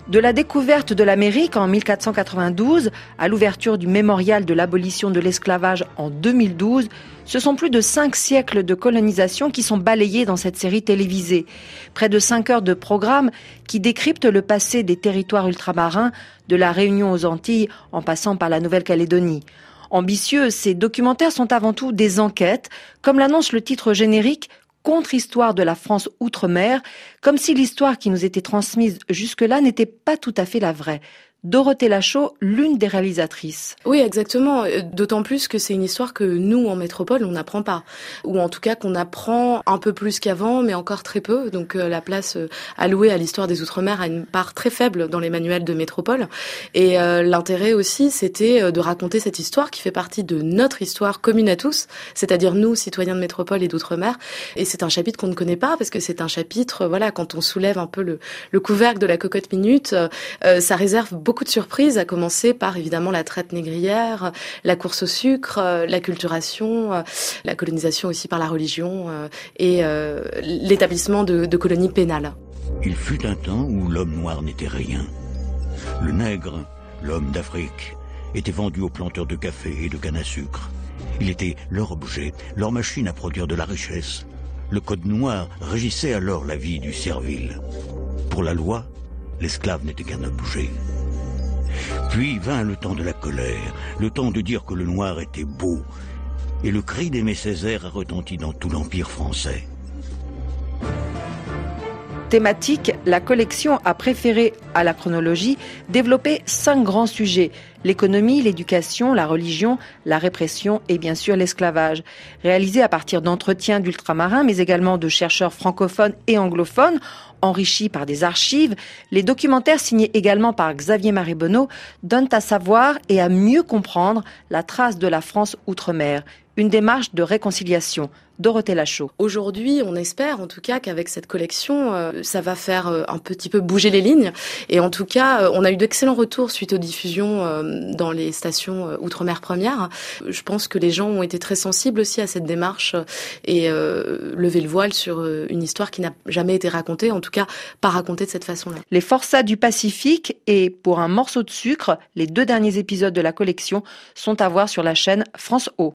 De la découverte de l'Amérique en 1492 à l'ouverture du mémorial de l'abolition de l'esclavage en 2012, ce sont plus de 5 siècles de colonisation qui sont balayés dans cette série télévisée. Près de 5 heures de programme qui décryptent le passé des territoires ultramarins, de la Réunion aux Antilles en passant par la Nouvelle-Calédonie. Ambitieux, ces documentaires sont avant tout des enquêtes, comme l'annonce le titre générique Contre-histoire de la France outre-mer, comme si l'histoire qui nous était transmise jusque-là n'était pas tout à fait la vraie. Dorothée Lachaud, l'une des réalisatrices. Oui, exactement. D'autant plus que c'est une histoire que nous, en métropole, on n'apprend pas. Ou en tout cas qu'on apprend un peu plus qu'avant, mais encore très peu. Donc la place allouée à l'histoire des Outre-mer a une part très faible dans les manuels de métropole. Et l'intérêt aussi, c'était de raconter cette histoire qui fait partie de notre histoire commune à tous, c'est-à-dire nous, citoyens de métropole et d'Outre-mer. Et c'est un chapitre qu'on ne connaît pas, parce que c'est un chapitre, voilà, quand on soulève un peu le couvercle de la cocotte minute, ça réserve beaucoup de surprises, à commencer par évidemment la traite négrière, la course au sucre, l'acculturation, la colonisation aussi par la religion et l'établissement de colonies pénales. Il fut un temps où l'homme noir n'était rien. Le nègre, l'homme d'Afrique, était vendu aux planteurs de café et de canne à sucre. Il était leur objet, leur machine à produire de la richesse. Le code noir régissait alors la vie du servile. Pour la loi, l'esclave n'était qu'un objet. Puis vint le temps de la colère, le temps de dire que le noir était beau. Et le cri d'Aimé Césaire a retenti dans tout l'Empire français. Thématique, la collection a préféré à la chronologie développer 5 grands sujets. L'économie, l'éducation, la religion, la répression et bien sûr l'esclavage. Réalisé à partir d'entretiens d'ultramarins mais également de chercheurs francophones et anglophones, enrichis par des archives, les documentaires signés également par Xavier Marie-Bonneau donnent à savoir et à mieux comprendre la trace de la France outre-mer. Une démarche de réconciliation. Dorothée Lachaud. Aujourd'hui, on espère en tout cas qu'avec cette collection, ça va faire un petit peu bouger les lignes. Et en tout cas, on a eu d'excellents retours suite aux diffusions dans les stations Outre-mer Première. Je pense que les gens ont été très sensibles aussi à cette démarche et lever le voile sur une histoire qui n'a jamais été racontée, en tout cas pas racontée de cette façon-là. Les forçats du Pacifique et Pour un morceau de sucre, les 2 derniers épisodes de la collection sont à voir sur la chaîne France O.